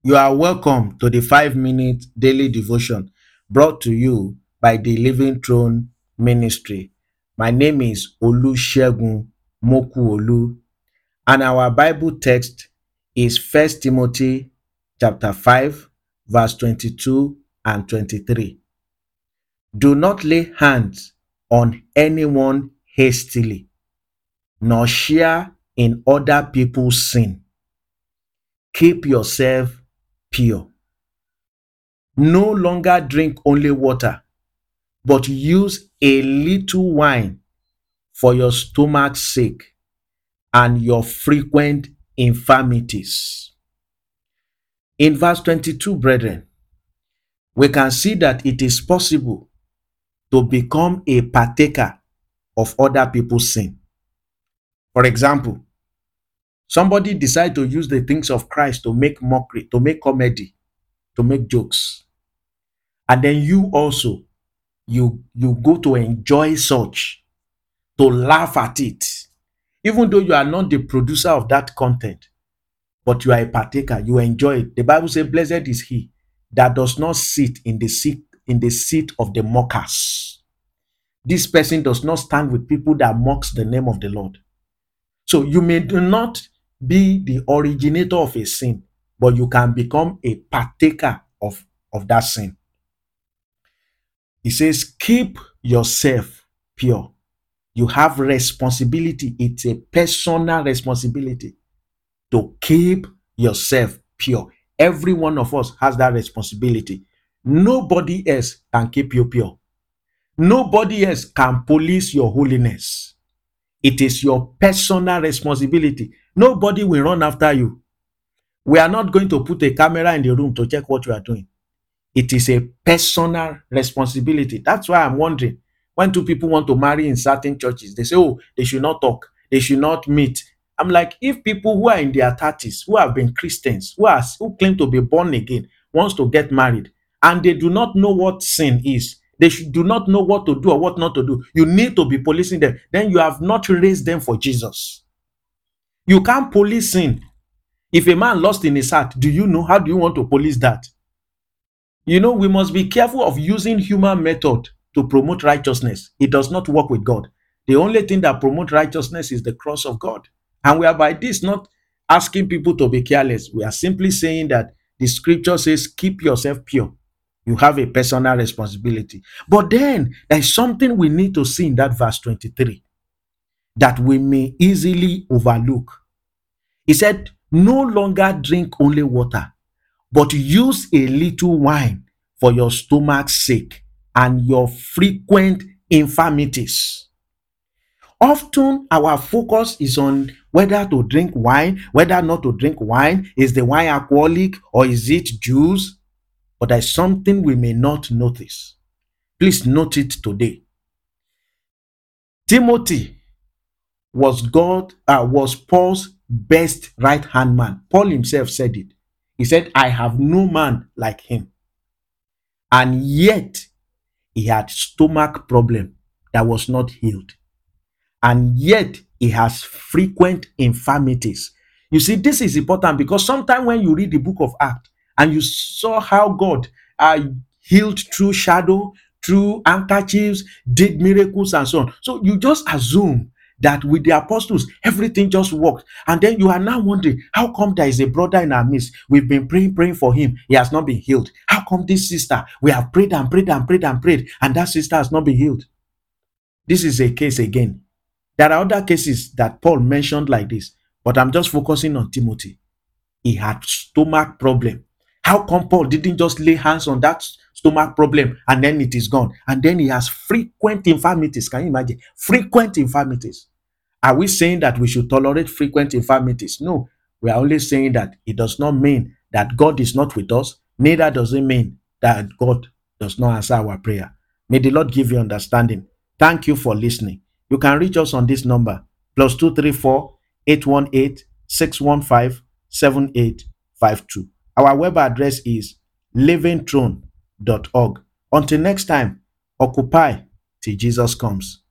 You are welcome to the 5 minute daily devotion brought to you by the Living Throne Ministry. My name is Olusegun Mokuolu, and our Bible text is First Timothy chapter 5, verse 22 and 23. Do not lay hands on anyone hastily, nor share in other people's sin. Keep yourself pure. No longer drink only water, but use a little wine for your stomach's sake and your frequent infirmities. In verse 22, brethren, we can see that it is possible to become a partaker of other people's sin. For example, somebody decide to use the things of Christ to make mockery, to make comedy, to make jokes. And then you also, you go to enjoy such, to laugh at it, even though you are not the producer of that content, but you are a partaker, you enjoy it. The Bible says, blessed is he that does not sit in the seat of the mockers. This person does not stand with people that mocks the name of the Lord. So you may not be the originator of a sin, but you can become a partaker of that sin. He says, keep yourself pure. You have responsibility. It's a personal responsibility to keep yourself pure. Every one of us has that responsibility. Nobody else can keep you pure. Nobody else can police your holiness. It is your personal responsibility. Nobody will run after you. We are not going to put a camera in the room to check what you are doing. It is a personal responsibility. That's why I'm wondering, when two people want to marry in certain churches, they say, oh, they should not talk, they should not meet. I'm like, if people who are in their 30s, who have been Christians, who claim to be born again, wants to get married, and they do not know what sin is, they do not know what to do or what not to do, you need to be policing them. Then you have not raised them for Jesus. You can't police sin. If a man lost in his heart, do you know? How do you want to police that? You know, we must be careful of using human method to promote righteousness. It does not work with God. The only thing that promotes righteousness is the cross of God. And we are by this not asking people to be careless. We are simply saying that the scripture says, keep yourself pure. You have a personal responsibility. But then there's something we need to see in that verse 23 that we may easily overlook. He said, no longer drink only water, but use a little wine for your stomach's sake and your frequent infirmities. Often our focus is on whether to drink wine, whether not to drink wine. Is the wine alcoholic or is it juice? But there's something we may not notice. Please note it today. Timothy was Paul's best right-hand man. Paul himself said it. He said, I have no man like him. And yet, he had stomach problem that was not healed. And yet, he has frequent infirmities. You see, this is important because sometimes when you read the book of Acts and you saw how God healed through shadow, through handkerchiefs, did miracles and so on. So you just assume that with the apostles, everything just worked. And then you are now wondering, how come there is a brother in our midst? We've been praying for him. He has not been healed. How come this sister, we have prayed and prayed and prayed and prayed, and that sister has not been healed? This is a case again. There are other cases that Paul mentioned like this, but I'm just focusing on Timothy. He had stomach problem. How come Paul didn't just lay hands on that stomach problem and then it is gone? And then he has frequent infirmities. Can you imagine? Frequent infirmities. Are we saying that we should tolerate frequent infirmities? No, we are only saying that it does not mean that God is not with us. Neither does it mean that God does not answer our prayer. May the Lord give you understanding. Thank you for listening. You can reach us on this number, +234 818 615 7852. Our web address is livingthrone.org. Until next time, occupy till Jesus comes.